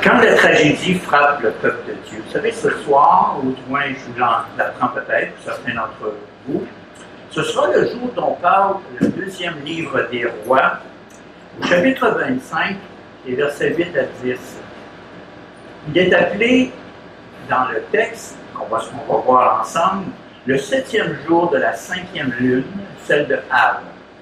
Quand la tragédie frappe le peuple de Dieu, vous savez, ce soir, ou du moins je vous l'apprends peut-être, pour certains d'entre vous, ce sera le jour dont parle le deuxième livre des rois, au chapitre 25, et versets 8 à 10. Il est appelé, dans le texte, qu'on va voir ensemble, le 7e jour de la 5e lune, celle de Av.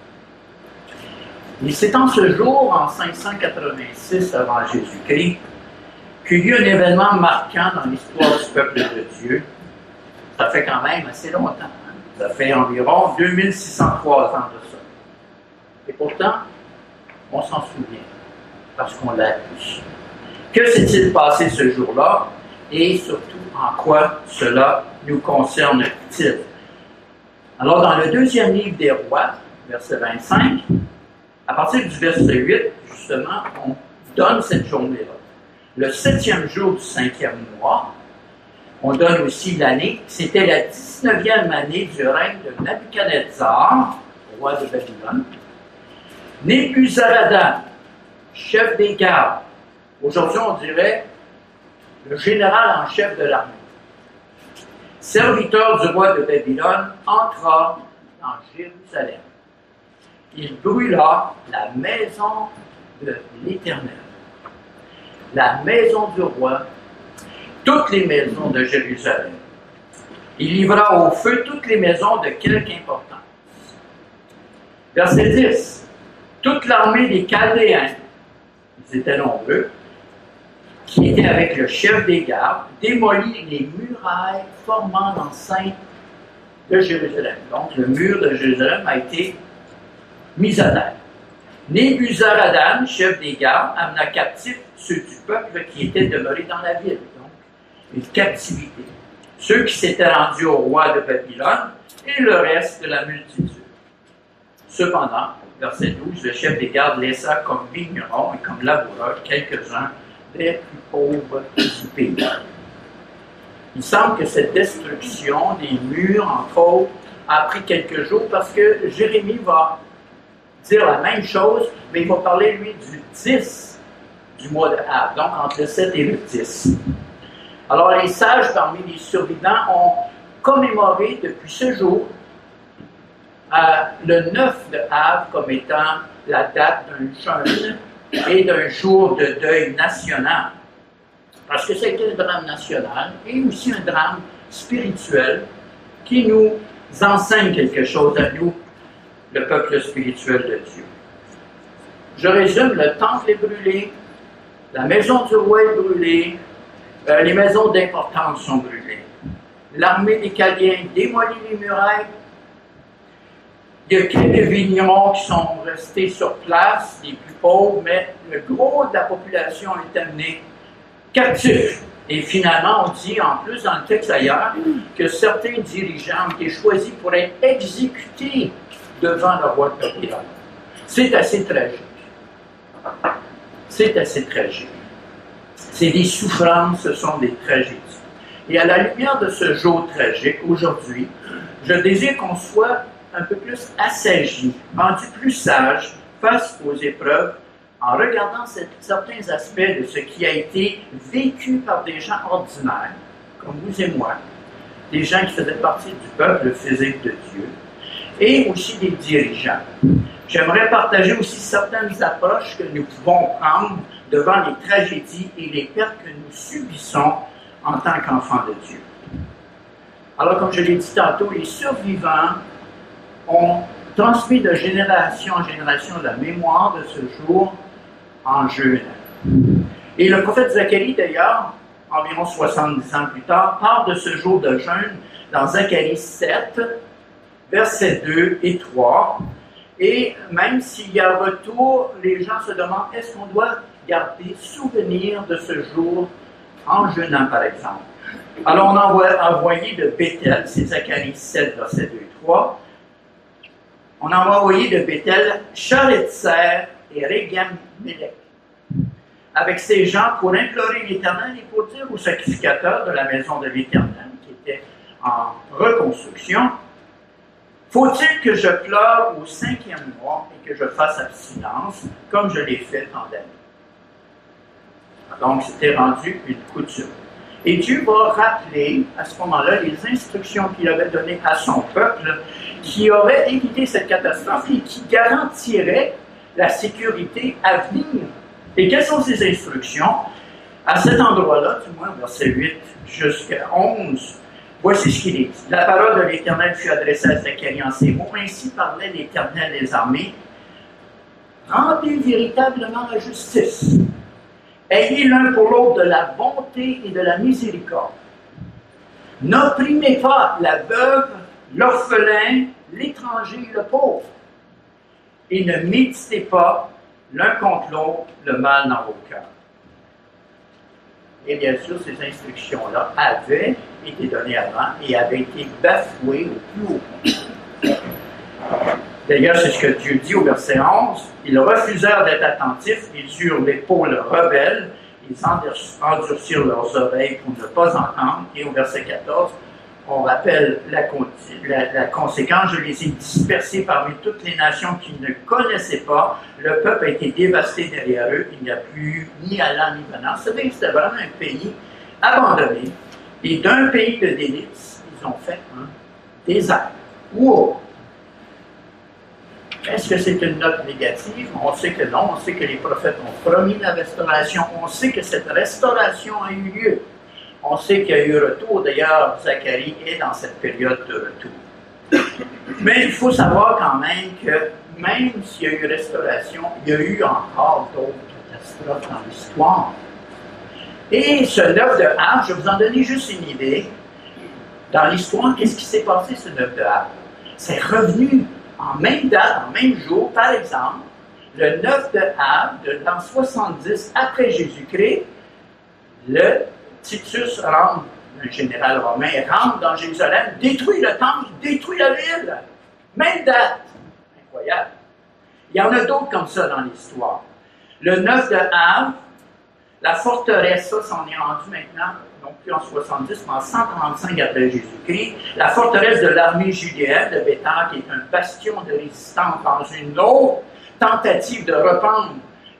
Et c'est en ce jour, en 586 avant Jésus-Christ, qu'il y a eu un événement marquant dans l'histoire du peuple de Dieu. Ça fait quand même assez longtemps. Hein? Ça fait environ 2603 ans de ça. Et pourtant, on s'en souvient, parce qu'on l'a tous. Que s'est-il passé ce jour-là, et surtout en quoi cela nous concerne-t-il? Alors, dans le deuxième livre des rois, verset 25, à partir du verset 8, justement, on donne cette journée-là. Le 7e jour du 5e mois, on donne aussi l'année, c'était la 19e année du règne de Nabuchodonosor, roi de Babylone. Nebuzaradan, chef des gardes, aujourd'hui on dirait le général en chef de l'armée, serviteur du roi de Babylone, entra dans Jérusalem. Il brûla la maison de l'Éternel, la maison du roi, toutes les maisons de Jérusalem. Il livra au feu toutes les maisons de quelque importance. Verset 10. Toute l'armée des Chaldéens, ils étaient nombreux, qui étaient avec le chef des gardes, démolit les murailles formant l'enceinte de Jérusalem. Donc, le mur de Jérusalem a été mis à terre. Nebuzaradan, chef des gardes, amena captifs ceux du peuple qui étaient demeurés dans la ville. Donc, une captivité. Ceux qui s'étaient rendus au roi de Babylone et le reste de la multitude. Cependant, verset 12, le chef des gardes laissa comme vignerons et comme laboureurs quelques-uns des plus pauvres du pays. Il semble que cette destruction des murs, entre autres, a pris quelques jours parce que Jérémie va dire la même chose, mais il va parler, lui, du 10 du mois de Av, donc entre le 7 et le 10. Alors, les sages parmi les survivants ont commémoré depuis ce jour le 9 de Av comme étant la date d'un jeûne et d'un jour de deuil national. Parce que c'était un drame national et aussi un drame spirituel qui nous enseigne quelque chose à nous, le peuple spirituel de Dieu. Je résume, le temple est brûlé, la maison du roi est brûlée, les maisons d'importance sont brûlées. L'armée des Chaldéens démolit les murailles. Il y a quelques vignerons qui sont restés sur place, les plus pauvres, mais le gros de la population est amené captif. Et finalement, on dit, en plus dans le texte ailleurs, que certains dirigeants ont été choisis pour être exécutés devant le roi de Babylone. C'est assez tragique. C'est assez tragique. C'est des souffrances, ce sont des tragédies. Et à la lumière de ce jour tragique, aujourd'hui, je désire qu'on soit un peu plus assagi, rendu plus sage face aux épreuves, en regardant certains aspects de ce qui a été vécu par des gens ordinaires, comme vous et moi, des gens qui faisaient partie du peuple physique de Dieu, et aussi des dirigeants. J'aimerais partager aussi certaines approches que nous pouvons prendre devant les tragédies et les pertes que nous subissons en tant qu'enfants de Dieu. Alors, comme je l'ai dit tantôt, les survivants ont transmis de génération en génération la mémoire de ce jour en jeûne. Et le prophète Zacharie, d'ailleurs, environ 70 ans plus tard, parle de ce jour de jeûne dans Zacharie 7, versets 2 et 3. Et même s'il y a retour, les gens se demandent, est-ce qu'on doit garder souvenir de ce jour en jeûnant, par exemple? Alors, on a envoyé de Béthel, c'est Zacharie 7, versets 2 et 3. On a envoyé de Béthel Sharetzer et Régem-Mélec avec ces gens pour implorer l'Éternel et pour dire aux sacrificateurs de la maison de l'Éternel, qui était en reconstruction, faut-il que je pleure au 5e mois et que je fasse abstinence, comme je l'ai fait en d'années? Donc, c'était rendu une coutume. Et Dieu va rappeler, à ce moment-là, les instructions qu'il avait données à son peuple, qui aurait évité cette catastrophe et qui garantirait la sécurité à venir. Et quelles sont ces instructions? À cet endroit-là, du moins, verset 8 jusqu'à 11, voici ce qu'il dit. La parole de l'Éternel fut adressée à Zacharie en ces mots. Ainsi parlait l'Éternel des armées. Rendez véritablement la justice. Ayez l'un pour l'autre de la bonté et de la miséricorde. N'opprimez pas la veuve, l'orphelin, l'étranger et le pauvre. Et ne méditez pas l'un contre l'autre le mal dans vos cœurs. Et bien sûr, ces instructions-là avaient été données avant et avaient été bafouées au plus haut point. D'ailleurs, c'est ce que Dieu dit au verset 11. Ils refusèrent d'être attentifs, ils eurent l'épaule rebelle, ils endurcirent leurs oreilles pour ne pas entendre. Et au verset 14, on rappelle la conséquence. Je les ai dispersés parmi toutes les nations qui ne connaissaient pas. Le peuple a été dévasté derrière eux. Il n'y a plus ni allant ni venant. C'était vraiment un pays abandonné. Et d'un pays de délices, ils ont fait un désert. Wow! Est-ce que c'est une note négative? On sait que non. On sait que les prophètes ont promis la restauration. On sait que cette restauration a eu lieu. On sait qu'il y a eu retour. D'ailleurs, Zacharie est dans cette période de retour. Mais il faut savoir quand même que même s'il y a eu restauration, il y a eu encore d'autres catastrophes dans l'histoire. Et ce 9 de Av, je vais vous en donner juste une idée. Dans l'histoire, qu'est-ce qui s'est passé ce 9 de Av? C'est revenu en même date, en même jour. Par exemple, le 9 de Av, de l'an 70 après Jésus-Christ, le Titus rentre, un général romain, rentre dans Jérusalem, détruit le temple, détruit la ville. Même date. Incroyable. Il y en a d'autres comme ça dans l'histoire. Le 9 de Av, la forteresse, ça s'en est rendu maintenant, non plus en 70, mais en 135 après Jésus-Christ. La forteresse de l'armée judéenne de Béthar, qui est un bastion de résistance dans une autre tentative de reprendre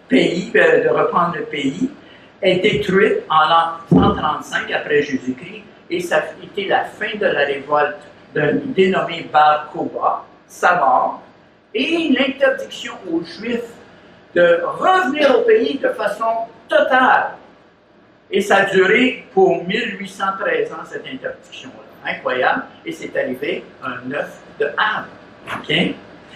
le pays, est détruite en l'an 135 après Jésus-Christ, et ça a été la fin de la révolte d'un dénommé Bar Kokhba, sa mort, et l'interdiction aux Juifs de revenir au pays de façon totale. Et ça a duré pour 1813 ans, cette interdiction-là. Incroyable. Et c'est arrivé un 9 de Av. Okay?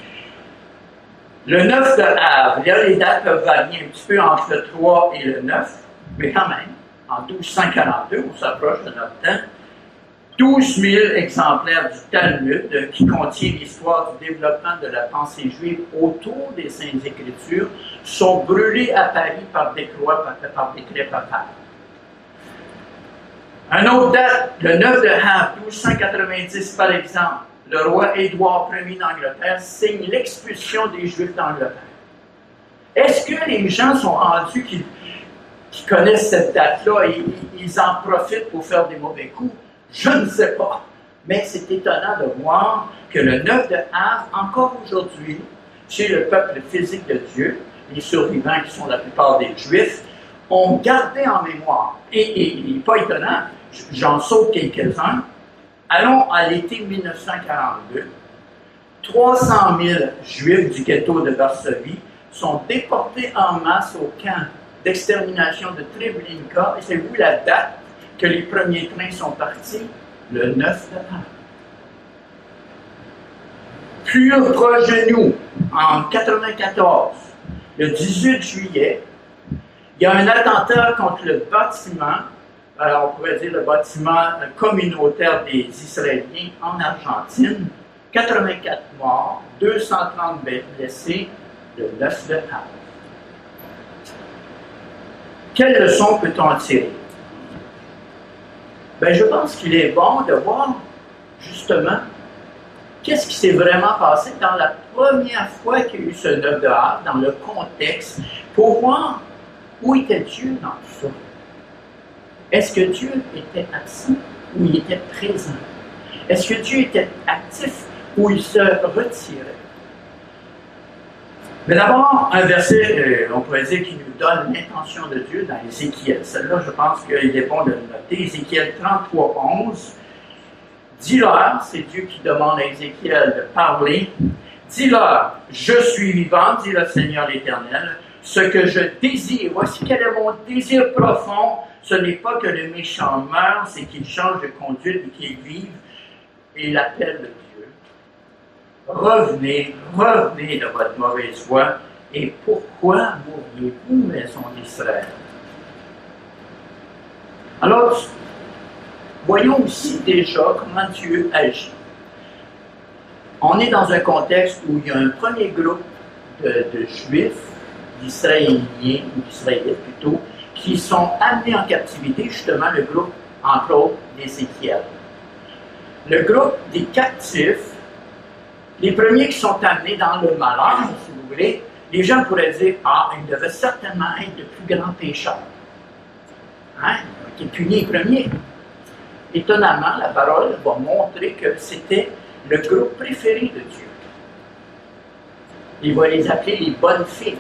Le 9 de Av, là, les dates peuvent varier un petit peu entre le 3 et le 9, mais quand même, en 1242, on s'approche de notre temps, 12 000 exemplaires du Talmud, qui contient l'histoire du développement de la pensée juive autour des Saintes Écritures, sont brûlés à Paris par décret papal. Un autre date, le 9 de Av, 1290 par exemple, le roi Édouard Ier d'Angleterre signe l'expulsion des Juifs d'Angleterre. Est-ce que les gens sont rendus qui connaissent cette date-là et ils en profitent pour faire des mauvais coups? Je ne sais pas. Mais c'est étonnant de voir que le 9 de Av, encore aujourd'hui, chez le peuple physique de Dieu, les survivants qui sont la plupart des Juifs, ont gardé en mémoire. Et il n'est pas étonnant, j'en saute quelques-uns. Allons à l'été 1942. 300 000 Juifs du ghetto de Varsovie sont déportés en masse au camp d'extermination de Treblinka. Et c'est vous la date que les premiers trains sont partis? Le 9 de Av. Plus proche de nous, en 1994, le 18 juillet, il y a un attentat contre le bâtiment, on pourrait dire le bâtiment communautaire des Israéliens en Argentine. 84 morts, 230 blessés, le 9 de Av. Quelle leçon peut-on en tirer? Je pense qu'il est bon de voir, justement, qu'est-ce qui s'est vraiment passé dans la première fois qu'il y a eu ce 9 de Av, dans le contexte, pour voir où était Dieu dans tout ça. Est-ce que Dieu était absent ou il était présent? Est-ce que Dieu était actif ou il se retirait? Mais d'abord, un verset, on pourrait dire, qui nous donne l'intention de Dieu dans Ézéchiel. Celle-là, je pense qu'il est bon de le noter. Ézéchiel 33, 11. Dis-leur, c'est Dieu qui demande à Ézéchiel de parler. Dis-leur, je suis vivant, dit le Seigneur l'Éternel. Ce que je désire, voici quel est mon désir profond. Ce n'est pas que le méchant meure, c'est qu'il change de conduite et qu'il vive. Et l'appel de Dieu. Revenez, revenez de votre mauvaise voie. Et pourquoi mourriez-vous, maison d'Israël? Alors, voyons aussi déjà comment Dieu agit. On est dans un contexte où il y a un premier groupe de Juifs, d'Israéliens, ou d'Israélites plutôt, qui sont amenés en captivité, justement le groupe, entre autres, d'Ézéchiel. Le groupe des captifs, les premiers qui sont amenés dans le malheur, si vous voulez, les gens pourraient dire, ah, ils devaient certainement être de plus grands pécheurs. Hein? Ils ont été punis les premiers. Étonnamment, la parole va montrer que c'était le groupe préféré de Dieu. Il va les appeler les bonnes filles.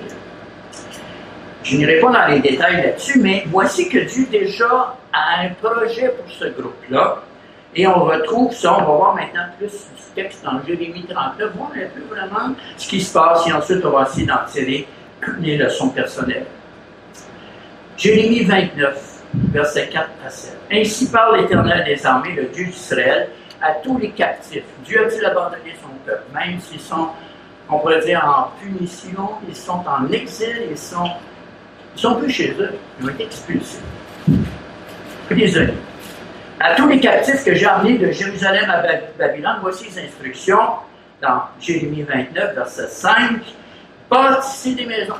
Je n'irai pas dans les détails là-dessus, mais voici que Dieu déjà a un projet pour ce groupe-là. Et on retrouve ça, on va voir maintenant plus du texte dans Jérémie 39, voir un peu vraiment ce qui se passe, et ensuite on va essayer d'en tirer les leçons personnelles. Jérémie 29, versets 4 à 7. Ainsi parle l'Éternel des armées, le Dieu d'Israël, à tous les captifs. Dieu a-t-il abandonné son peuple, même s'ils sont, on pourrait dire, en punition, ils sont en exil, ils sont plus chez eux, ils ont été expulsés, prisonniers. À tous les captifs que j'ai emmenés de Jérusalem à Babylone, voici les instructions dans Jérémie 29, verset 5. Bâtissez des maisons.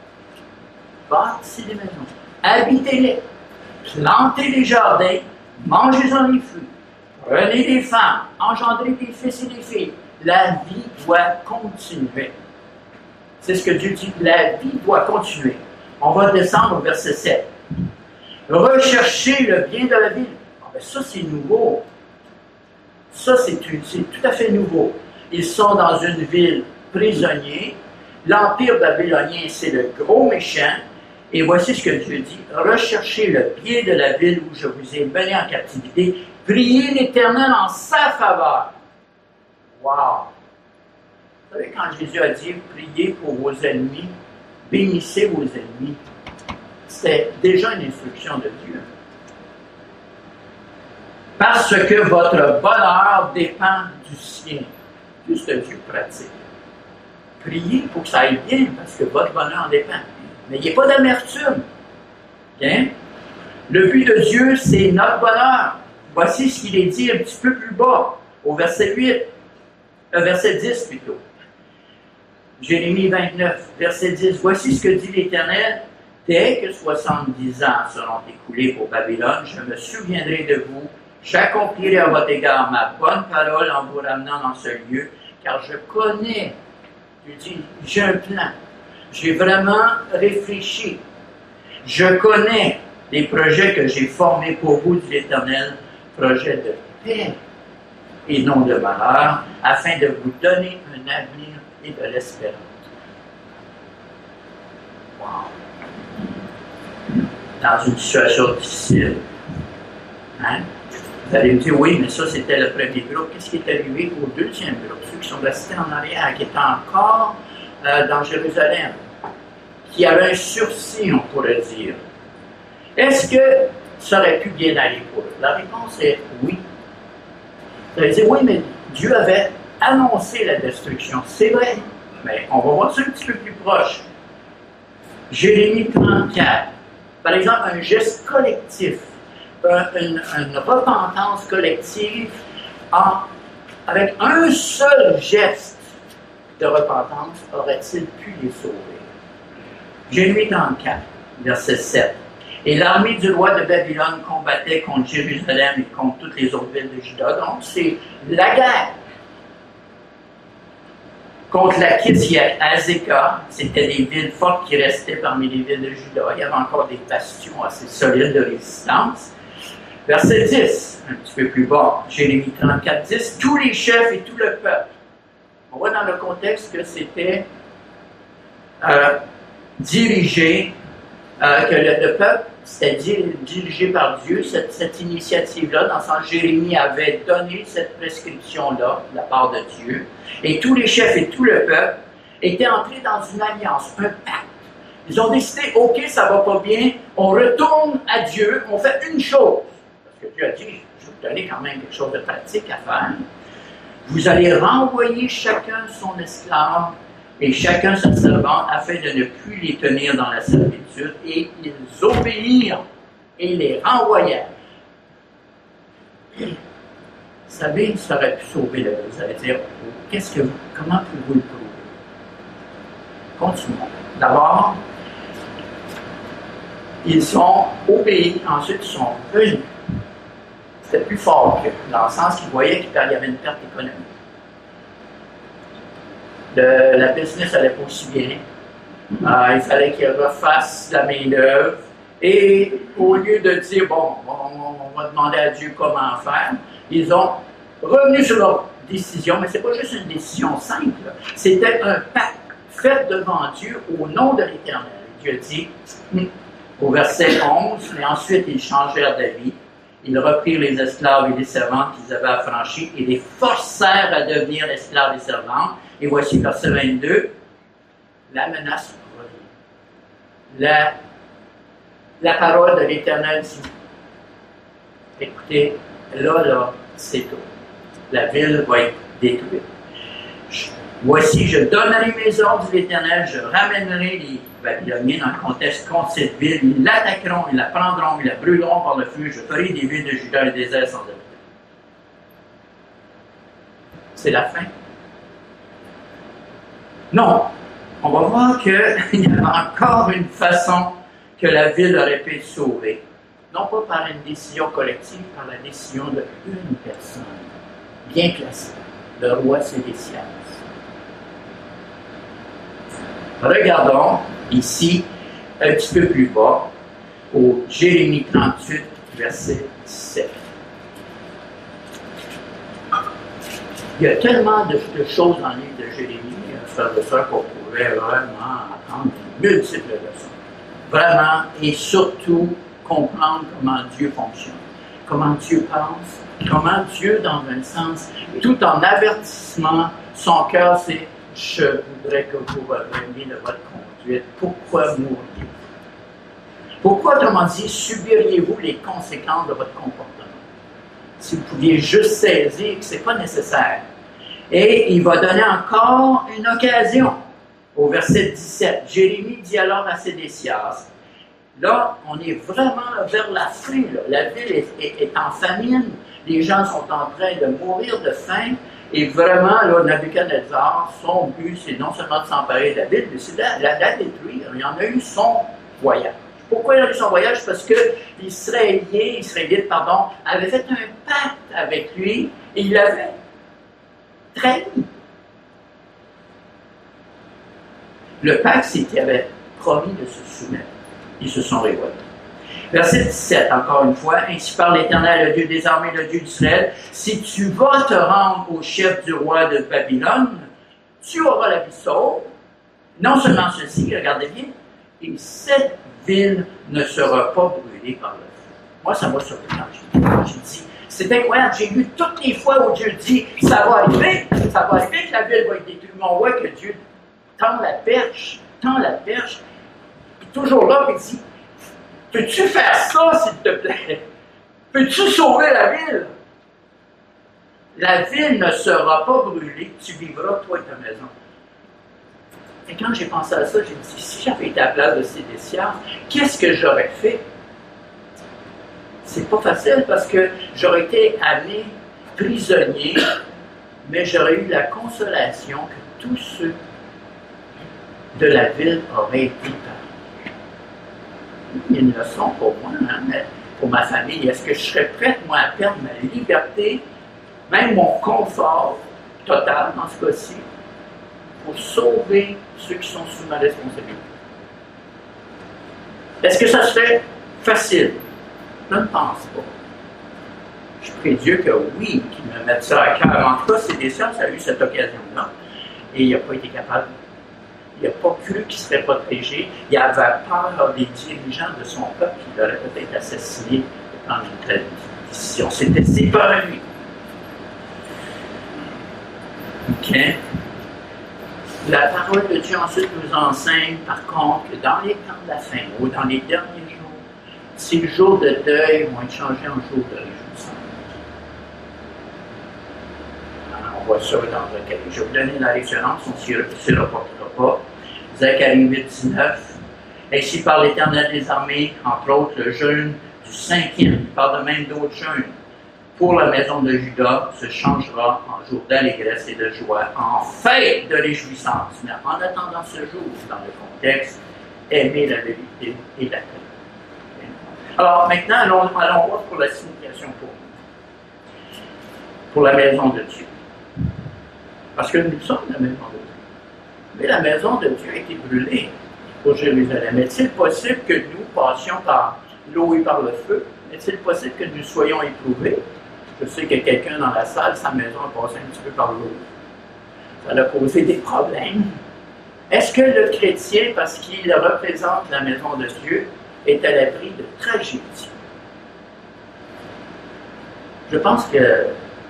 Bâtissez des maisons. Habitez-les. Plantez des jardins. Mangez-en les fruits. Prenez des femmes. Engendrez des fils et des filles. La vie doit continuer. C'est ce que Dieu dit. La vie doit continuer. On va descendre au verset 7. Recherchez le bien de la ville. Ça, c'est nouveau. Ça, c'est tout à fait nouveau. Ils sont dans une ville prisonniers. L'empire babylonien, c'est le gros méchant. Et voici ce que Dieu dit. Recherchez le bien de la ville où je vous ai mené en captivité. Priez l'Éternel en sa faveur. Wow! Vous savez, quand Jésus a dit priez pour vos ennemis, bénissez vos ennemis, c'était déjà une instruction de Dieu. Parce que votre bonheur dépend du sien. Tout ce que Dieu pratique. Priez pour que ça aille bien, parce que votre bonheur dépend. N'ayez pas d'amertume. Bien? Le but de Dieu, c'est notre bonheur. Voici ce qu'il est dit un petit peu plus bas, au verset 8, verset 10 plutôt. Jérémie 29, verset 10. Voici ce que dit l'Éternel. Dès que 70 ans seront écoulés pour Babylone, je me souviendrai de vous. J'accomplirai à votre égard ma bonne parole en vous ramenant dans ce lieu, car je connais, je dis, j'ai un plan. J'ai vraiment réfléchi. Je connais les projets que j'ai formés pour vous, dit l'Éternel, projets de paix et non de malheur, afin de vous donner un avenir et de l'espérance. Wow! Dans une situation difficile. Hein? Vous allez me dire, oui, mais ça, c'était le premier groupe. Qu'est-ce qui est arrivé au deuxième groupe? Ceux qui sont restés en arrière, qui étaient encore dans Jérusalem, qui avaient un sursis, on pourrait dire. Est-ce que ça aurait pu bien aller pour eux? La réponse est oui. Vous allez dire, oui, mais Dieu avait annoncé la destruction. C'est vrai, mais on va voir ça un petit peu plus proche. Jérémie 34. Par exemple, un geste collectif. Une repentance collective avec un seul geste de repentance aurait-il pu les sauver? Jérémie 34, verset 7. Et l'armée du roi de Babylone combattait contre Jérusalem et contre toutes les autres villes de Juda. Donc, c'est la guerre. Contre Lachish et Azekah, c'était des villes fortes qui restaient parmi les villes de Juda. Il y avait encore des bastions assez solides de résistance. Verset 10, un petit peu plus bas, Jérémie 34, 10, tous les chefs et tout le peuple. On voit dans le contexte que c'était dirigé, que le peuple, c'était dirigé par Dieu, cette initiative-là, dans le sens Jérémie avait donné cette prescription-là de la part de Dieu, et tous les chefs et tout le peuple étaient entrés dans une alliance, un pacte. Ils ont décidé, OK, ça va pas bien, on retourne à Dieu, on fait une chose. Parce que Dieu a dit, je vais vous donner quand même quelque chose de pratique à faire. Vous allez renvoyer chacun son esclave et chacun son servant afin de ne plus les tenir dans la servitude. Et ils obéirent et les renvoyèrent. Vous savez, ça aurait pu sauver la vie. Vous allez dire, comment pouvez-vous le prouver? Continuons. D'abord, ils ont obéi, ensuite ils sont venus. C'était plus fort que, dans le sens qu'ils voyaient qu'il y avait une perte économique. La business n'allait pas aussi bien. Il fallait qu'ils refassent la main-d'œuvre. Et au lieu de dire, bon, on va demander à Dieu comment faire, ils ont revenu sur leur décision, mais ce n'est pas juste une décision simple. C'était un pacte fait devant Dieu au nom de l'Éternel. Dieu dit, au verset 11, mais ensuite ils changèrent d'avis. Ils reprirent les esclaves et les servantes qu'ils avaient affranchis et les forcèrent à devenir esclaves et servantes. Et voici verset 22, la menace revient. La parole de l'Éternel dit, écoutez, là, c'est tout. La ville va être détruite. Voici, je donnerai mes ordres de l'Éternel, je ramènerai les Babyloniens dans le contexte contre cette ville, ils l'attaqueront, ils la prendront, ils la brûleront par le feu, je ferai des villes de Juda un désert sans habitants. C'est la fin. Non, on va voir qu'il y a encore une façon que la ville aurait pu être sauvée. Non pas par une décision collective, par la décision d'une personne bien placée, le roi Sédécias. Regardons ici, un petit peu plus bas, au Jérémie 38, verset 17. Il y a tellement de choses dans le livre de Jérémie, frères et sœurs, qu'on pourrait vraiment apprendre de multiples leçons. Vraiment, et surtout, comprendre comment Dieu fonctionne, comment Dieu pense, comment Dieu, dans un sens, tout en avertissement, son cœur, c'est « Je voudrais que vous reveniez de votre conduite. Pourquoi mourriez-vous? Pourquoi, autrement dit, subiriez-vous les conséquences de votre comportement? Si vous pouviez juste saisir que ce n'est pas nécessaire. » Et il va donner encore une occasion. Au verset 17, Jérémie dit alors à Sédécias, là, on est vraiment vers la faim. La ville est en famine. Les gens sont en train de mourir de faim. Et vraiment, là, Nabuchodonosor, son but, c'est non seulement de s'emparer de la ville, mais c'est de la détruire. Il en a eu son voyage. Pourquoi il a eu son voyage? Parce que les Israélites, avaient fait un pacte avec lui et il l'avait trahi. Le pacte, c'est qu'il avait promis de se soumettre. Ils se sont révoltés. Verset 17, encore une fois, ainsi parle l'Éternel, le Dieu des armées, le Dieu d'Israël, si tu vas te rendre au chef du roi de Babylone, tu auras la vie sauve. Non seulement ceci, regardez bien, et cette ville ne sera pas brûlée par le feu. Moi, ça m'a surpris quand j'ai dit, c'est incroyable, j'ai lu toutes les fois où Dieu dit, ça va arriver que la ville va être détruite. Mais on voit que Dieu tend la perche, puis toujours là, il dit, peux-tu faire ça, s'il te plaît? Peux-tu sauver la ville? La ville ne sera pas brûlée, tu vivras, toi et ta maison. Et quand j'ai pensé à ça, j'ai dit, si j'avais été à la place de Sédécias, qu'est-ce que j'aurais fait? C'est pas facile parce que j'aurais été amené prisonnier, mais j'aurais eu la consolation que tous ceux de la ville auraient été pardonnés. Il y a une leçon pour moi, mais pour ma famille. Est-ce que je serais prête, moi, à perdre ma liberté, même mon confort total, dans ce cas-ci, pour sauver ceux qui sont sous ma responsabilité? Est-ce que ça serait facile? Je ne pense pas. Je prie Dieu que oui, qu'il me mette ça à cœur. En tout cas, Sédécias a eu cette occasion-là et il n'a pas été capable Il n'a pas cru qu'il serait protégé. Il avait peur des dirigeants de son peuple qui l'auraient peut-être assassiné pour prendre une telle décision. C'était ses peurs, lui. OK? La parole de Dieu ensuite nous enseigne, par contre, que dans les temps de la fin, ou dans les derniers jours, ces jours de deuil vont être changés en jours de réjouissance. On voit ça dans Zacharie. Je vais vous donner la référence, on ne s'y reportera pas. Zacharie 8, 19. Ainsi par l'Éternel des armées, entre autres, le jeûne du 5e, il parle de même d'autres jeûnes, pour la maison de Juda se changera en jour d'allégresse et de joie, en fête de réjouissance. Mais en attendant ce jour, dans le contexte, aimer la vérité et la paix. Alors maintenant, allons voir pour la signification pour la maison de Dieu. Parce que nous sommes la maison de Dieu. Mais la maison de Dieu a été brûlée pour Jérusalem. Est-il possible que nous passions par l'eau et par le feu? Est-il possible que nous soyons éprouvés? Je sais que quelqu'un dans la salle, sa maison a passé un petit peu par l'eau. Ça a causé des problèmes. Est-ce que le chrétien, parce qu'il représente la maison de Dieu, est à l'abri de tragédie? Je pense que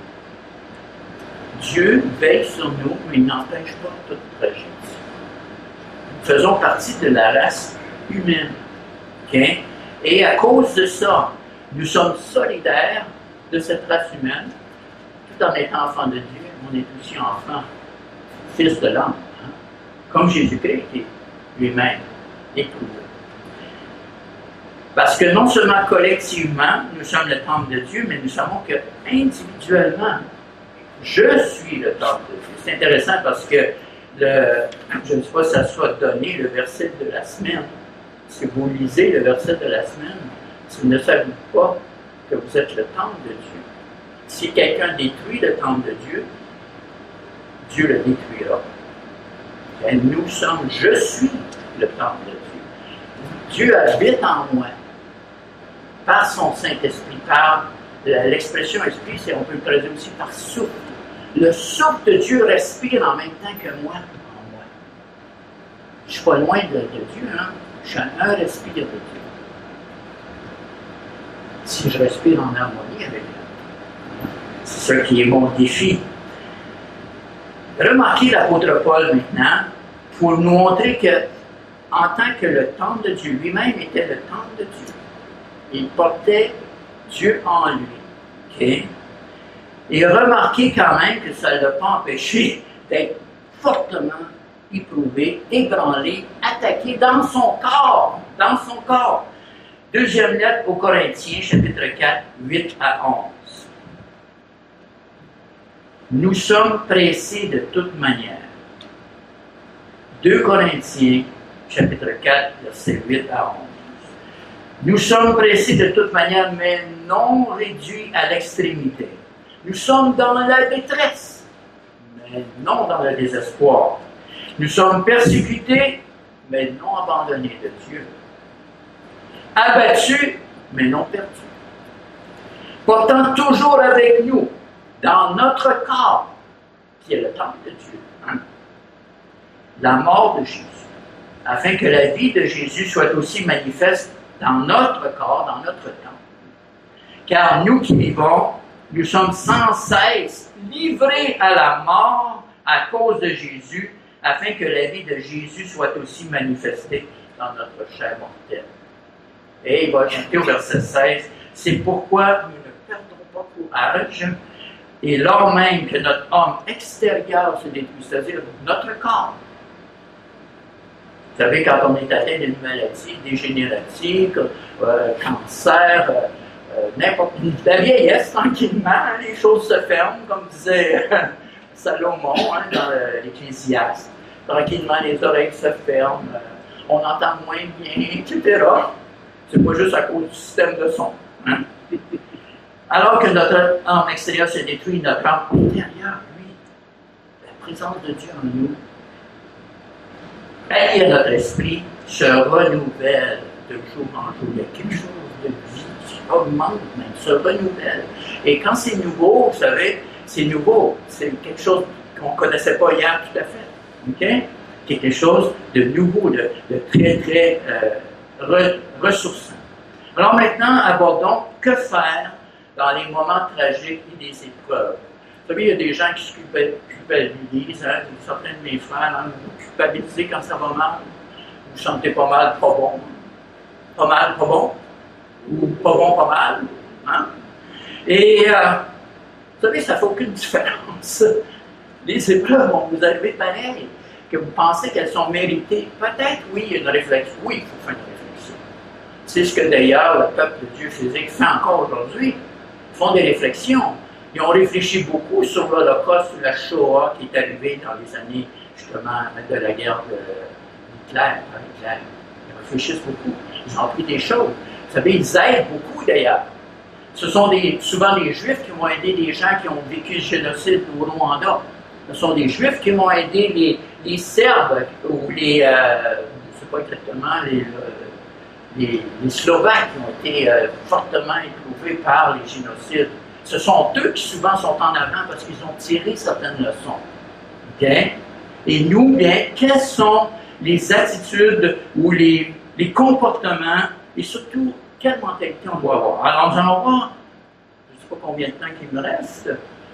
Dieu veille sur nous, mais il n'empêche pas toute tragédie. Nous faisons partie de la race humaine. Okay? Et à cause de ça, nous sommes solidaires de cette race humaine. Tout en étant enfant de Dieu, on est aussi enfant, fils de l'homme. Hein? Comme Jésus-Christ est lui-même éprouvé. Parce que non seulement collectivement, nous sommes le temple de Dieu, mais nous savons que individuellement, je suis le temple de Dieu. C'est intéressant parce que, je ne sais pas si ça soit donné, le verset de la semaine. Si vous lisez le verset de la semaine, si vous ne savez pas que vous êtes le temple de Dieu, si quelqu'un détruit le temple de Dieu, Dieu le détruira. Et nous sommes, je suis le temple de Dieu. Dieu habite en moi par son Saint-Esprit, par l'expression esprit, on peut le traduire aussi par souffle. Le souffle de Dieu respire en même temps que moi en moi. Je ne suis pas loin de Dieu, hein? Je suis un respire de Dieu. Si je respire en harmonie avec lui. C'est ça qui est mon défi. Remarquez l'apôtre Paul maintenant, pour nous montrer que, en tant que le temple de Dieu, lui-même était le temple de Dieu. Il portait Dieu en lui. Okay? Et remarquez quand même que ça ne l'a pas empêché d'être fortement éprouvé, ébranlé, attaqué dans son corps. Dans son corps. Deuxième lettre aux Corinthiens, chapitre 4, 8 à 11. Nous sommes pressés de toute manière. 2 Corinthiens, chapitre 4, versets 8 à 11. Nous sommes pressés de toute manière, mais non réduits à l'extrémité. Nous sommes dans la détresse, mais non dans le désespoir. Nous sommes persécutés, mais non abandonnés de Dieu. Abattus, mais non perdus. Portant toujours avec nous, dans notre corps, qui est le temple de Dieu, hein, la mort de Jésus, afin que la vie de Jésus soit aussi manifeste dans notre corps, dans notre temple. Car nous qui vivons, nous sommes sans cesse livrés à la mort à cause de Jésus, afin que la vie de Jésus soit aussi manifestée dans notre chair mortelle. Et il va ajouter au verset 16, c'est pourquoi nous ne perdons pas courage, et lors même que notre homme extérieur se détruit, c'est-à-dire notre corps. Vous savez, quand on est atteint d'une maladie dégénérative, cancer, n'importe la vieillesse, tranquillement, les choses se ferment, comme disait Salomon dans l'Ecclésiaste. Tranquillement, les oreilles se ferment, on entend moins bien, etc. C'est pas juste à cause du système de son. Hein? Alors que notre âme extérieure se détruit, notre âme intérieure, lui, la présence de Dieu en nous, et notre esprit se renouvelle de jour en jour. Il y a quelque chose de vie qui augmente, même, se renouvelle. Et quand c'est nouveau, vous savez, c'est nouveau. C'est quelque chose qu'on ne connaissait pas hier tout à fait. Okay? quelque chose de nouveau, de très, très ressourçant. Alors maintenant, abordons que faire dans les moments tragiques et des épreuves. Vous savez, il y a des gens qui se culpabilisent. Hein, certains de mes frères, hein, vous culpabilisez quand ça va mal. Vous sentez pas mal, pas bon. Pas mal, pas bon. Ou pas bon, pas mal. Hein? Et vous savez, ça ne fait aucune différence. Les épreuves vont vous arriver pareil, que vous pensez qu'elles sont méritées. Peut-être, oui, il y a une réflexion. Oui, il faut faire une réflexion. C'est ce que d'ailleurs le peuple de Dieu physique fait encore aujourd'hui. Ils font des réflexions. Ils ont réfléchi beaucoup sur l'Holocauste, sur la Shoah qui est arrivée dans les années, justement, de la guerre d'Hitler. Ils réfléchissent beaucoup. Ils ont appris des choses. Vous savez, ils aident beaucoup d'ailleurs. Ce sont souvent des Juifs qui vont aider des gens qui ont vécu le génocide au Rwanda. Ce sont des Juifs qui vont aider les Serbes ou je ne sais pas exactement, les Slovaques qui ont été fortement éprouvés par les génocides. Ce sont eux qui souvent sont en avant parce qu'ils ont tiré certaines leçons. Bien? Et nous, bien, quelles sont les attitudes ou les comportements et surtout, quelle mentalité on doit avoir? Alors, nous allons voir, je ne sais pas combien de temps qu'il me reste.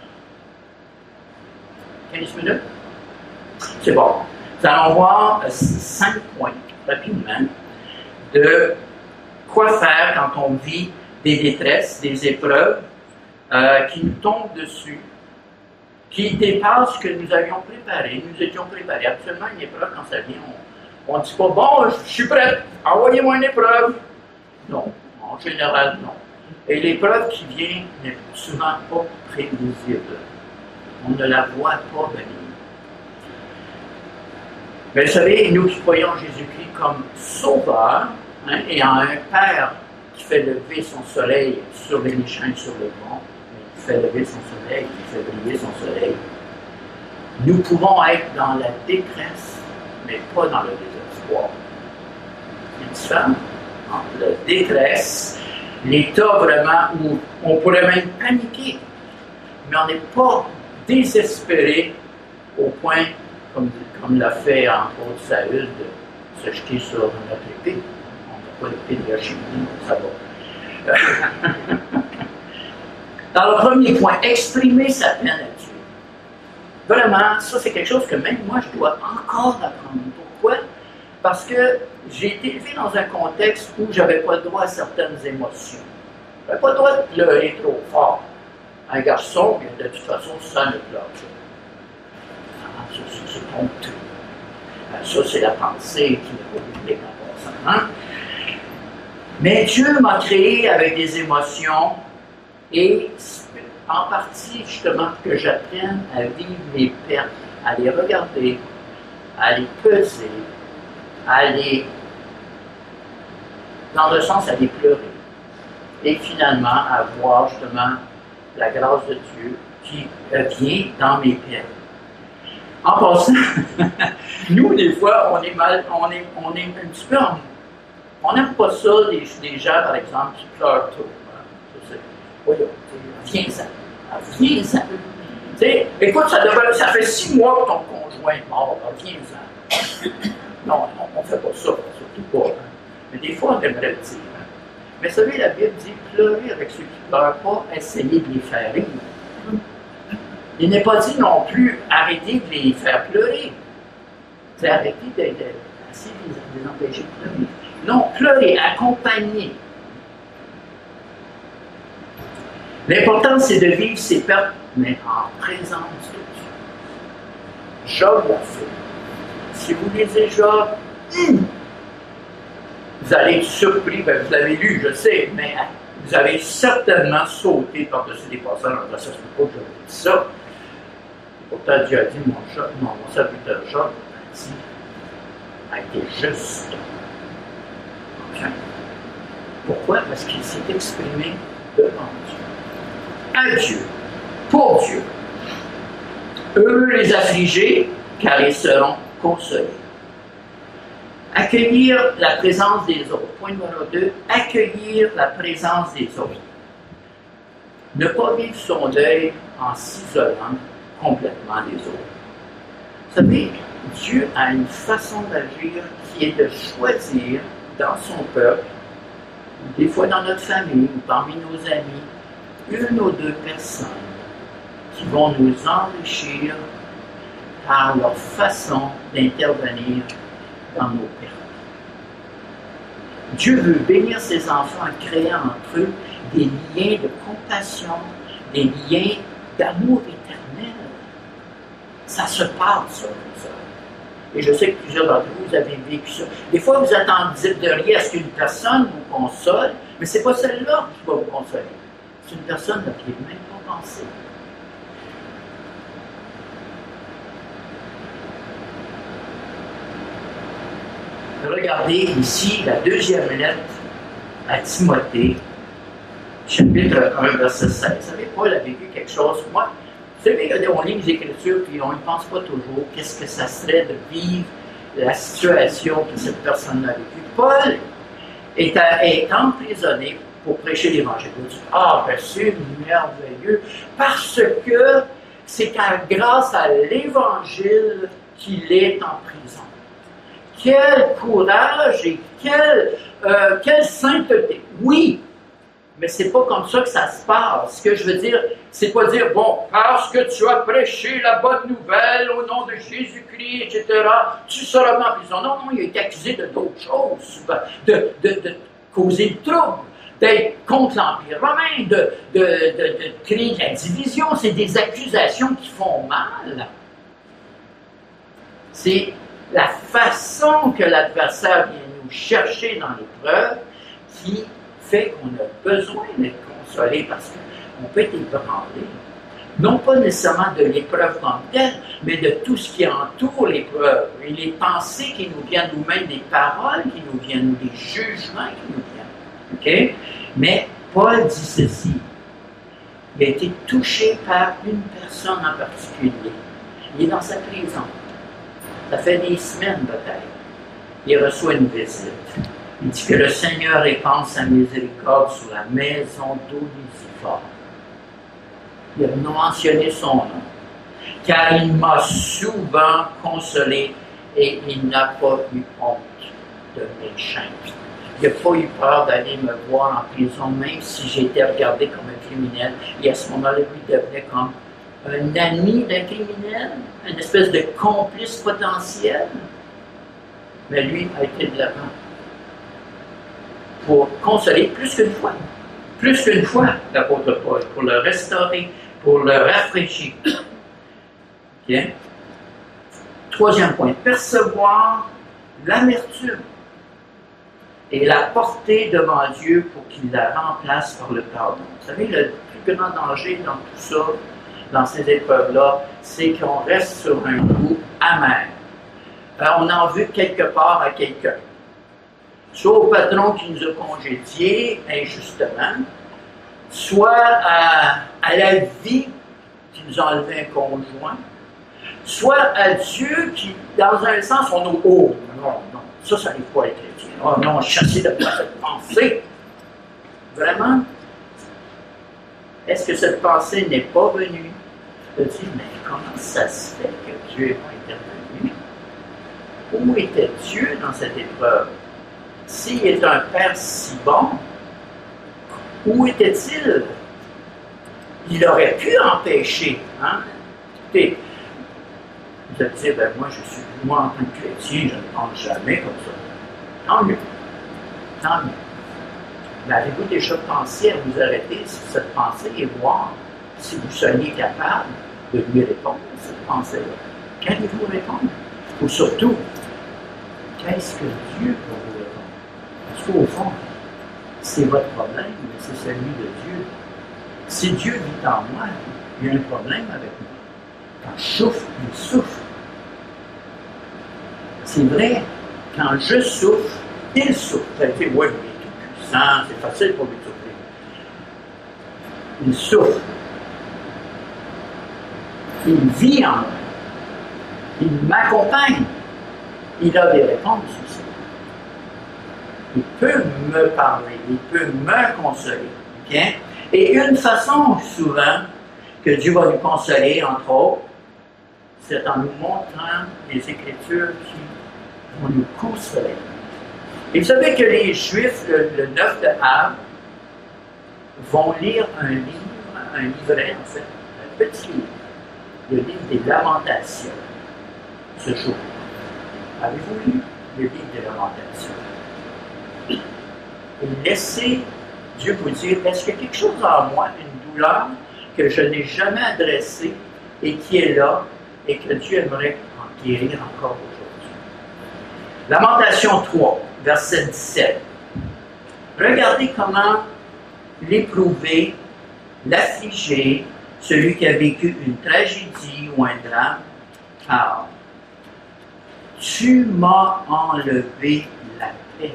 15 minutes? C'est bon. Nous allons voir 5 points, rapidement, de quoi faire quand on vit des détresses, des épreuves qui nous tombent dessus, qui dépassent ce que nous avions préparé. Nous étions préparés. Absolument, une épreuve, quand ça vient, on ne dit pas « Bon, je suis prêt, envoyez-moi une épreuve ». Non, en général, non. Et l'épreuve qui vient n'est souvent pas prévisible. On ne la voit pas venir. Mais vous savez, nous qui croyons en Jésus-Christ comme sauveur, hein, et en un Père qui fait lever son soleil sur les méchants et sur les bons, qui fait lever son soleil, qui fait briller son soleil, nous pouvons être dans la détresse, mais pas dans le désespoir. Il y a une différence entre la détresse, l'état vraiment où on pourrait même paniquer, mais on n'est pas désespéré au point, comme l'a fait entre autres Saül, de se jeter sur notre épée. On n'a pas l'épée de la cheminée, ça va. Dans le premier point, exprimer sa peine à Dieu. Vraiment, ça c'est quelque chose que même moi je dois encore apprendre. Pourquoi? Parce que j'ai été élevé dans un contexte où je n'avais pas le droit à certaines émotions. Je n'avais pas le droit de pleurer trop fort. Un garçon, de toute façon, ça ne pleure pas. Ça, c'est honteux. Ça, c'est la pensée qui n'est pas publique en passant. Hein? Mais Dieu m'a créé avec des émotions et en partie, justement, que j'apprenne à vivre mes pertes, à les regarder, à les peser, à les, dans le sens à les pleurer. Et finalement, à voir justement la grâce de Dieu qui vient dans mes pertes. En passant, nous, des fois, on est un petit peu, on n'aime pas ça, des gens, par exemple, qui pleurent trop. Voyons, viens-en. Viens-en. Écoute, ça fait 6 mois que ton conjoint est mort, viens-en. Non, on ne fait pas ça, surtout pas. Hein. Mais des fois, on aimerait le dire. Hein. Mais vous savez, la Bible dit pleurer avec ceux qui ne pleurent pas, essayez de les faire rire. Il n'est pas dit non plus arrêtez de les faire pleurer. C'est arrêter d'essayer de les empêcher de pleurer. Non, pleurer, accompagner. L'important, c'est de vivre ses pertes, mais en présence de Dieu. Job l'a fait. Si vous lisez Job, vous allez être surpris, ben vous l'avez lu, je sais, mais vous avez certainement sauté par-dessus des passages en disant ça, c'est pas que j'avais dit ça. Pourtant, Dieu a dit, mon serviteur Job a été juste. Enfin, pourquoi? Parce qu'il s'est exprimé devant Dieu. À Dieu, pour Dieu. Heureux les affligés, car ils seront consolés. Accueillir la présence des autres. Point numéro 2, accueillir la présence des autres. Ne pas vivre son deuil en s'isolant complètement des autres. Vous savez, Dieu a une façon d'agir qui est de choisir dans son peuple, des fois dans notre famille ou parmi nos amis, une ou deux personnes qui vont nous enrichir par leur façon d'intervenir dans nos pertes. Dieu veut bénir ses enfants en créant entre eux des liens de compassion, des liens d'amour éternel. Ça se passe, ça. Et je sais que plusieurs d'entre vous avez vécu ça. Des fois, vous attendriez à ce qu'une personne vous console, mais ce n'est pas celle-là qui va vous consoler. C'est une personne à qui vous n'avez même pas pensé. Regardez ici la deuxième lettre à Timothée, chapitre 1, verset 16. Vous savez, Paul a vécu quelque chose. Moi, vous savez, on lit les Écritures, puis on ne pense pas toujours qu'est-ce que ça serait de vivre la situation que cette personne a vécue. Paul est emprisonné pour prêcher l'Évangile. Vous dites, ah, ben c'est merveilleux, parce que c'est grâce à l'Évangile qu'il est en prison. Quel courage et quelle sainteté. Oui, mais c'est pas comme ça que ça se passe. Ce que je veux dire, c'est pas dire, bon, parce que tu as prêché la bonne nouvelle au nom de Jésus-Christ, etc., tu seras en prison. Non, il a été accusé de d'autres choses, de causer le trouble, d'être contre l'Empire romain, de créer de la division. C'est des accusations qui font mal. C'est la façon que l'adversaire vient nous chercher dans l'épreuve qui fait qu'on a besoin d'être consolé parce qu'on peut être ébranlé. Non pas nécessairement de l'épreuve comme telle, mais de tout ce qui entoure l'épreuve. Et les pensées qui nous viennent, ou même des paroles qui nous viennent, ou des jugements qui nous viennent. OK? Mais Paul dit ceci. Il a été touché par une personne en particulier. Il est dans sa prison. Ça fait des semaines peut-être. Il reçoit une visite. Il dit que le Seigneur répande sa miséricorde sur la maison d'Onésiphore. Il a mentionné son nom. Car il m'a souvent consolé et il n'a pas eu honte de mes chaînes. Il n'a pas eu peur d'aller me voir en prison, même si j'étais regardé comme un criminel. Et à ce moment-là, lui devenait comme un ami d'un criminel, une espèce de complice potentiel. Mais lui a été de l'avant pour consoler plus qu'une fois. Plus qu'une fois, l'apôtre Paul, pour le restaurer, pour le rafraîchir. Okay? Troisième point, percevoir l'amertume et la porter devant Dieu pour qu'il la remplace par le pardon. Vous savez, le plus grand danger dans tout ça, dans ces épreuves-là, c'est qu'on reste sur un goût amer. On en veut quelque part à quelqu'un. Soit au patron qui nous a congédiés injustement, soit à la vie qui nous a enlevé un conjoint, soit à Dieu qui, dans un sens, on nous oh, non, ça n'arrive pas à être chrétien. Oh non, chasser de quoi cette pensée. Vraiment, est-ce que cette pensée n'est pas venue de dire, mais comment ça se fait que Dieu n'est pas intervenu? Où était Dieu dans cette épreuve? S'il est un Père si bon, où était-il? Il aurait pu empêcher. Hein? Écoutez, vous allez dire, ben moi, moi, en tant que chrétien, je ne pense jamais comme ça. Tant mieux. Tant mieux. Mais avez-vous déjà pensé à vous arrêter sur cette pensée et voir si vous seriez capable de lui répondre à cette pensée-là? Qu'allez-vous répondre? Ou surtout, qu'est-ce que Dieu va vous répondre? Parce qu'au fond, c'est votre problème, mais c'est celui de Dieu. Si Dieu vit en moi, il y a un problème avec moi. Quand je souffre, il souffre. C'est vrai, quand je souffre, il souffre. Vous allez dire, oui, il est tout puissant, c'est facile pour lui de souffrir. Il souffre. Il vit en moi. Il m'accompagne. Il a des réponses aussi. Il peut me parler, il peut me consoler. Okay? Et une façon, souvent, que Dieu va nous consoler, entre autres, c'est en nous montrant les Écritures qui vont nous consoler. Et vous savez que les Juifs, le 9 de Av, vont lire un livret, en fait, un petit livre, le livre des Lamentations, ce jour. Avez-vous lu le livre des Lamentations? Et laissez Dieu vous dire, est-ce qu'il y a quelque chose en moi, une douleur que je n'ai jamais adressée et qui est là et que Dieu aimerait en guérir encore aujourd'hui? Lamentation 3, verset 17. Regardez comment l'éprouvé, l'affligé, celui qui a vécu une tragédie ou un drame, parle. Tu m'as enlevé la paix.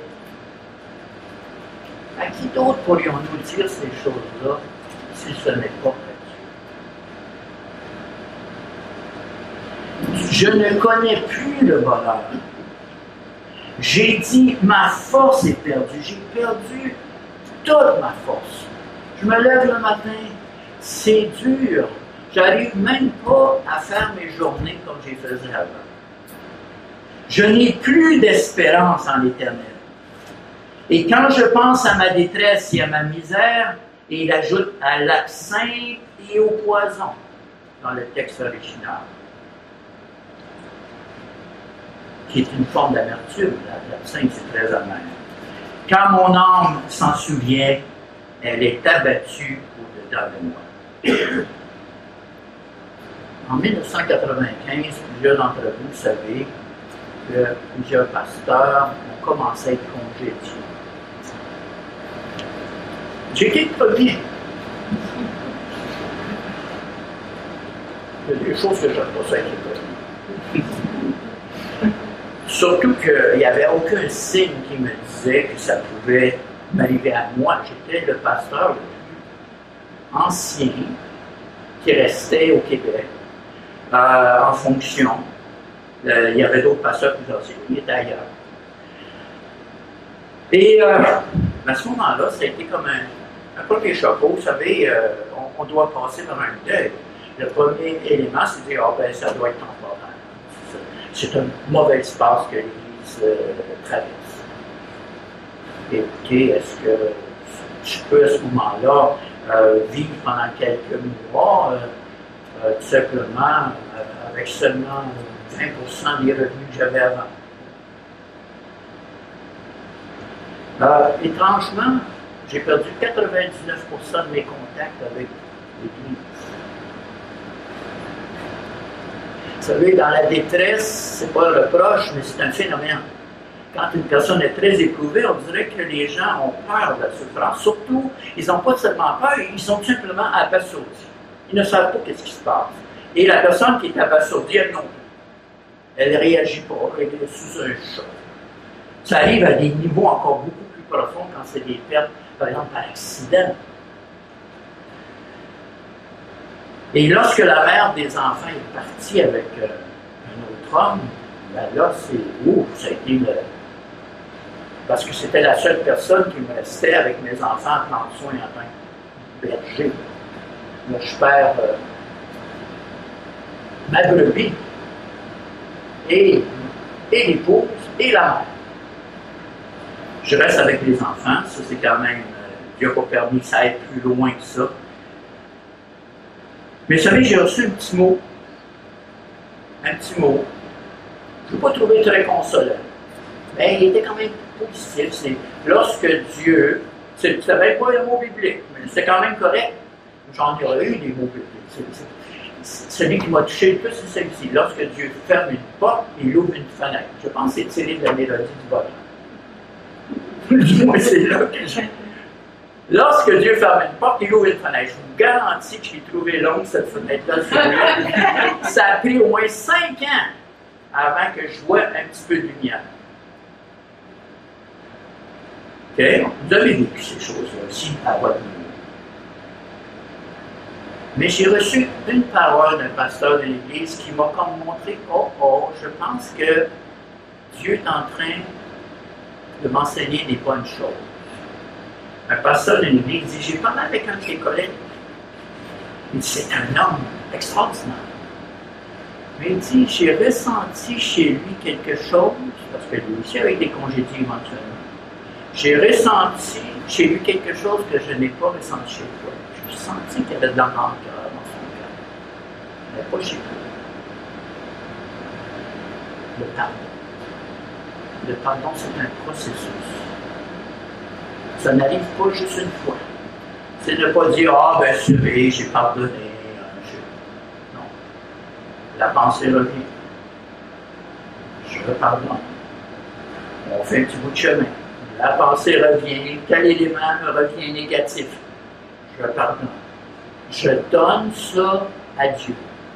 À qui d'autre pourrions-nous dire ces choses-là si ce n'est pas à Dieu? Je ne connais plus le bonheur. J'ai dit, ma force est perdue. J'ai perdu toute ma force. Je me lève le matin, c'est dur. J'arrive même pas à faire mes journées comme je les faisais avant. Je n'ai plus d'espérance en l'Éternel. Et quand je pense à ma détresse et à ma misère, et il ajoute à l'absinthe et au poison dans le texte original, qui est une forme d'amertume. L'absinthe, c'est très amer. Quand mon âme s'en souvient, elle est abattue au-dedans de moi. En 1995, plusieurs d'entre vous savez que plusieurs pasteurs ont commencé à être congédiés. J'ai été le premier. Il y a des choses que je n'aime pas ça être le premier. Surtout qu'il n'y avait aucun signe qui me disait que ça pouvait m'arriver à moi. J'étais le pasteur le plus ancien qui restait au Québec en fonction. Il y avait d'autres pasteurs plus anciens qui étaient ailleurs. Et à ce moment-là, ça a été comme un premier chapeau. Vous savez, on doit passer par un deuil. Le premier élément, c'est de dire, ben, ça doit être temporaire. C'est un mauvais espace que l'Église traverse. Écoutez, est-ce que je peux à ce moment-là vivre pendant quelques mois, tout simplement, avec seulement 20% des revenus que j'avais avant? Étrangement, j'ai perdu 99% de mes contacts avec l'Église. Vous savez, dans la détresse, c'est pas un reproche, mais c'est un phénomène. Quand une personne est très éprouvée, on dirait que les gens ont peur de la souffrance. Surtout, ils n'ont pas seulement peur, ils sont simplement abasourdis. Ils ne savent pas ce qui se passe. Et la personne qui est abasourdie, elle non plus. Elle ne réagit pas, elle est sous un choc. Ça arrive à des niveaux encore beaucoup plus profonds quand c'est des pertes, par exemple, par accident. Et lorsque la mère des enfants est partie avec un autre homme, ben là, ça a été parce que c'était la seule personne qui me restait avec mes enfants à prendre soin en tant que berger. Là, je perds ma brebis et l'épouse et la mère. Je reste avec les enfants, ça c'est quand même, Dieu n'a pas permis que ça aille plus loin que ça. Mais vous savez, j'ai reçu un petit mot. Je ne l'ai pas trouvé très consolant. Mais il était quand même positif. C'est lorsque Dieu, c'est même pas un mot biblique, mais c'est quand même correct. J'en ai eu des mots bibliques. Celui qui m'a touché le plus, c'est celui-ci. Lorsque Dieu ferme une porte, il ouvre une fenêtre. Je pense que c'est tiré de la mélodie du bonheur. Du moins, c'est là que j'ai. Lorsque Dieu ferme une porte, il ouvre une fenêtre. Je vous garantis que j'ai trouvé longue cette fenêtre-là. Ça a pris au moins 5 ans avant que je voie un petit peu de lumière. OK? Vous avez vécu ces choses-là aussi à votre niveau. Mais j'ai reçu une parole d'un pasteur de l'Église qui m'a comme montré, je pense que Dieu est en train de m'enseigner des bonnes choses. Un pasteur d'une église dit, j'ai parlé avec un de ses collègues. Il dit, c'est un homme extraordinaire. Mais il dit, j'ai ressenti chez lui quelque chose, parce que lui aussi avait été congédié éventuellement. J'ai ressenti chez lui quelque chose que je n'ai pas ressenti chez toi. J'ai senti qu'il y avait de la rancœur dans son cœur, mais pas chez toi. Le pardon. Le pardon, c'est un processus. Ça n'arrive pas juste une fois. C'est ne pas dire, ah ben c'est vrai, j'ai pardonné. Non. La pensée revient. Je pardonne. On fait un petit bout de chemin. La pensée revient. Quel élément me revient négatif? Je pardonne. Je donne ça à Dieu.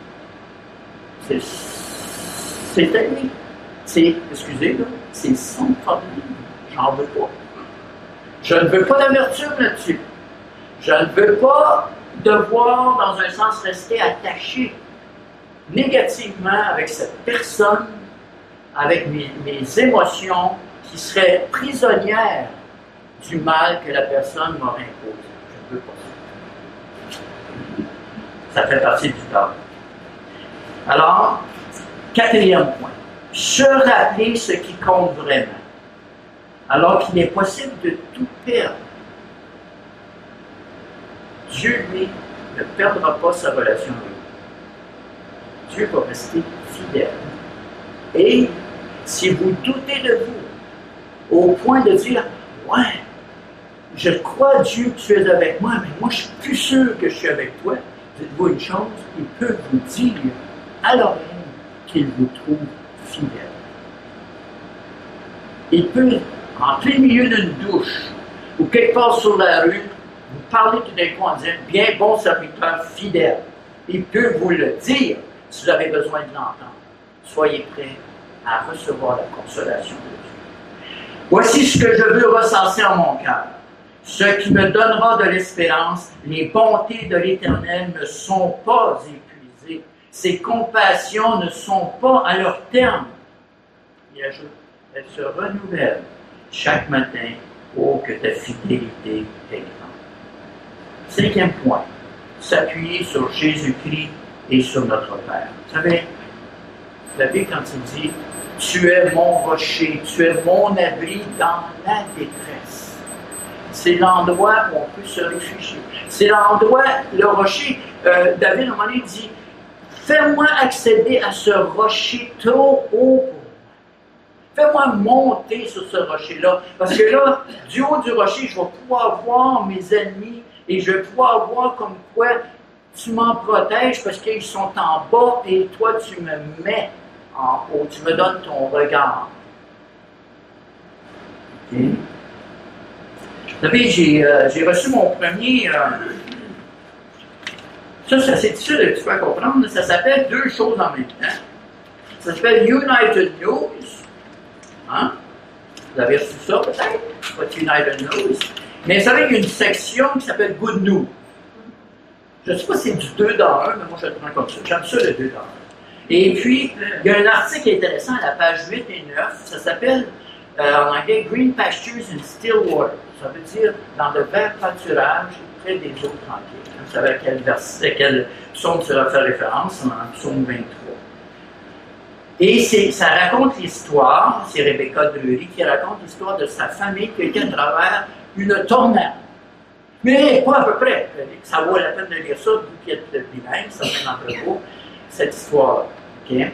C'est à lui. Excusez, là, c'est son problème. J'en veux pas. Je ne veux pas d'amertume là-dessus. Je ne veux pas devoir, dans un sens, rester attaché négativement avec cette personne, avec mes émotions qui seraient prisonnières du mal que la personne m'aurait imposé. Je ne veux pas ça. Ça fait partie du temps. Alors, quatrième point. Se rappeler ce qui compte vraiment. Alors qu'il est possible de tout perdre. Dieu, lui, ne perdra pas sa relation avec vous. Dieu va rester fidèle. Et si vous doutez de vous, au point de dire, ouais, je crois Dieu que tu es avec moi, mais moi je suis plus sûr que je suis avec toi, dites-vous une chose, il peut vous dire à l'oreille qu'il vous trouve fidèle. Il peut, en plein milieu d'une douche, ou quelque part sur la rue, vous parler tout d'un coup en disant, bien bon serviteur fidèle. Il peut vous le dire si vous avez besoin de l'entendre. Soyez prêts à recevoir la consolation de Dieu. Voici ce que je veux recenser en mon cœur. Ce qui me donnera de l'espérance, les bontés de l'Éternel ne sont pas épuisées. Ses compassions ne sont pas à leur terme. Il ajoute, elles se renouvellent chaque matin. Oh, que ta fidélité est grande. Cinquième point, s'appuyer sur Jésus-Christ et sur notre Père. Vous savez, quand il dit « Tu es mon rocher, tu es mon abri dans la détresse », c'est l'endroit où on peut se réfugier. C'est l'endroit, le rocher, David, à un moment donné, dit « Fais-moi accéder à ce rocher trop haut pour moi. Fais-moi monter sur ce rocher-là. Parce que là, du haut du rocher, je vais pouvoir voir mes ennemis et je vais pouvoir voir comme quoi tu m'en protèges parce qu'ils sont en bas et toi, tu me mets en haut. Tu me donnes ton regard. » Okay. Vous savez, j'ai reçu mon premier... ça c'est difficile de comprendre. Ça s'appelle deux choses en même temps. Ça s'appelle United News. Hein? Vous avez reçu ça peut-être? Pas United News. Mais vous savez, il y a une section qui s'appelle Good News. Je ne sais pas si c'est du 2 dans 1, mais moi je le prends comme ça. J'aime ça le 2 dans 1. Et puis, il y a un article intéressant à la page 8 et 9. Ça s'appelle en anglais Green Pastures in Still Water. Ça veut dire dans de verts pâturages près des eaux tranquilles. Vous savez à quel verset, quel psaume ça fait référence, en psaume 23. Et ça raconte l'histoire, c'est Rebecca Drury qui raconte l'histoire de sa famille qui a été à travers une tornade. Mais pas à peu près. Ça vaut la peine de lire ça, vous qui êtes bilingue, certains d'entre vous, cette histoire-là. Okay?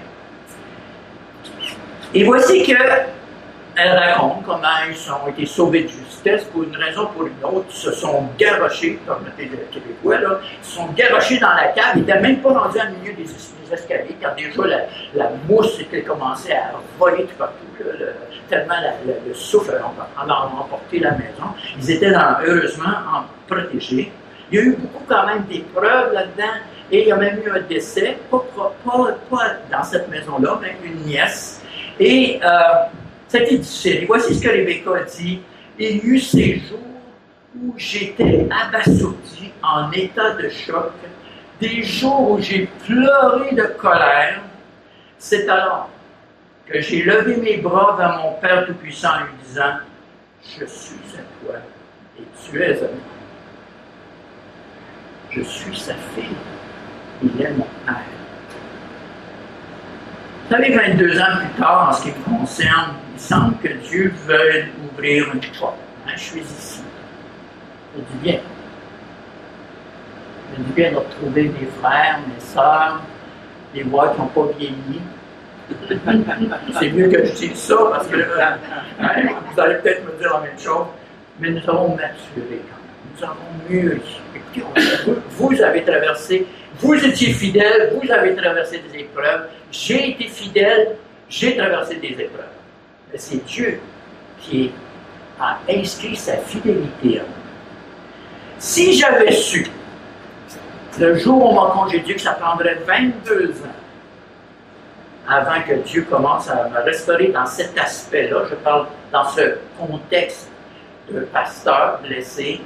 Et voici qu'elle raconte comment ils ont été sauvés de justesse pour une raison ou pour une autre. Ils se sont garochés, comme le Québécois, là, ils se sont garochés dans la cave. Ils n'étaient même pas rendus au milieu des escaliers, car déjà la mousse était commencée à voler tout partout. Tellement le souffle a emporté la maison. Ils étaient heureusement protégés. Il y a eu beaucoup quand même d'épreuves là-dedans. Et il y a même eu un décès, pas dans cette maison-là, mais une nièce. Et c'était difficile. Et voici ce que Rebecca dit. Il y eut ces jours où j'étais abasourdi, en état de choc, des jours où j'ai pleuré de colère. C'est alors que j'ai levé mes bras vers mon Père Tout-Puissant en lui disant « Je suis à toi et tu es à moi. Je suis sa fille, il est mon Père. » Vous savez, 22 ans plus tard, en ce qui me concerne, il semble que Dieu veuille ouvrir une porte. Hein, je suis ici. Ça dit bien. Ça dit bien de retrouver mes frères, mes sœurs, les voix qui n'ont pas vieilli. C'est mieux que je dise ça parce que vous allez peut-être me dire la même chose, mais nous avons maturé quand même. Nous avons mûri. Écoutez, vous avez traversé, vous étiez fidèles, vous avez traversé des épreuves, j'ai été fidèle, j'ai traversé des épreuves. Mais c'est Dieu qui a inscrit sa fidélité en nous. Si j'avais su, le jour où on m'a congédié, que ça prendrait 22 ans avant que Dieu commence à me restaurer dans cet aspect-là, je parle dans ce contexte de pasteur blessé,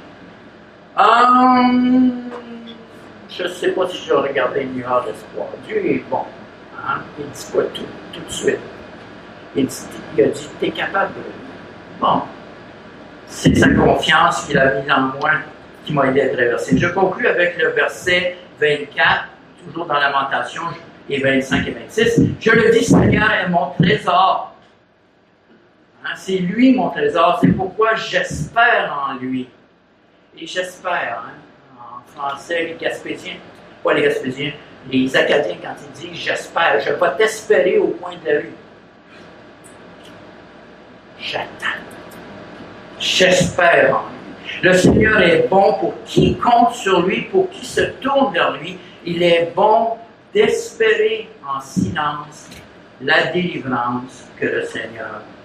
je ne sais pas si je regardais une lueur d'espoir. Dieu est bon. Hein? Il ne dit pas tout de suite. Il a dit, tu es capable de... Bon. C'est sa confiance qu'il a mise en moi qui m'a aidé à traverser. Je conclue avec le verset 24, toujours dans Lamentation, et 25 et 26. Je le dis, Seigneur est mon trésor. Hein? C'est lui mon trésor. C'est pourquoi j'espère en lui. Et j'espère, hein? En français, les Gaspésiens, pas les Gaspésiens, les Acadiens, quand ils disent j'espère, je vais t'espérer au coin de la rue. J'attends. J'espère en lui. Le Seigneur est bon pour qui compte sur lui, pour qui se tourne vers lui. Il est bon d'espérer en silence la délivrance que le Seigneur